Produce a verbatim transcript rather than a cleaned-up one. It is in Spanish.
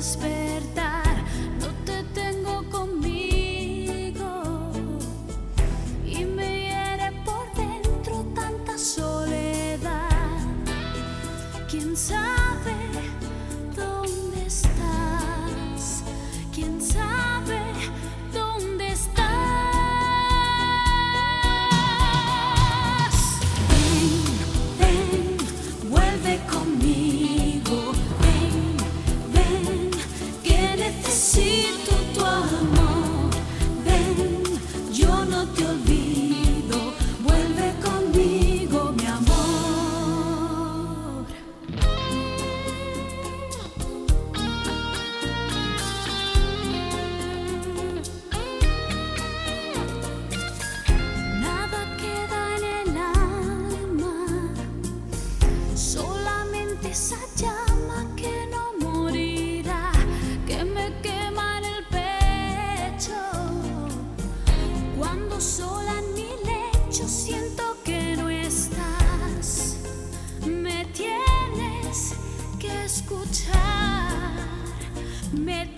despertar, no te tengo conmigo y me hiere por dentro tanta soledad. ¿Quién sabe dónde estás? ¿Quién sabe dónde estás? Ven, ven, vuelve conmigo. Ven, ven, que necesito tu amor. Ven, yo no te olvido. Vuelve conmigo, mi amor. Nada queda en el alma, solamente esa llama que no morirá, que me quema en el pecho. Cuando sola en mi lecho siento que no estás, me tienes que escuchar. Me